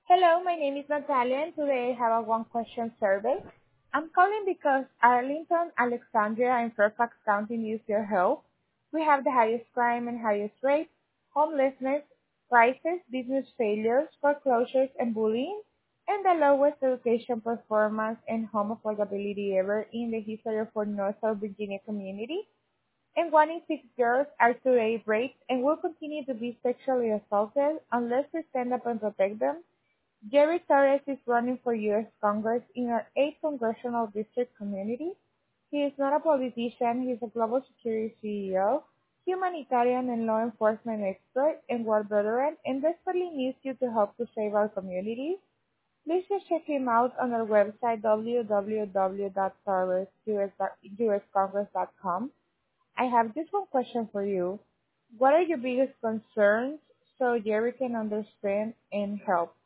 Hello, my name is Natalia, and today I have a one-question survey. I'm calling because Arlington, Alexandria, and Fairfax County needs your help. We have the highest crime and highest rates, homelessness, crisis, business failures, foreclosures, and bullying, and the lowest education performance and home affordability ever in the history of our Northern Virginia community. And 1 in 6 girls are today raped and will continue to be sexually assaulted unless we stand up and protect them. Jerry Torres is running for U.S. Congress in our 8th congressional district community. He is not a politician, he is a global security CEO, humanitarian and law enforcement expert, and war veteran, and desperately needs you to help to save our communities. Please just check him out on our website www.torresuscongress.com. I have just one question for you. What are your biggest concerns so Jerry can understand and help?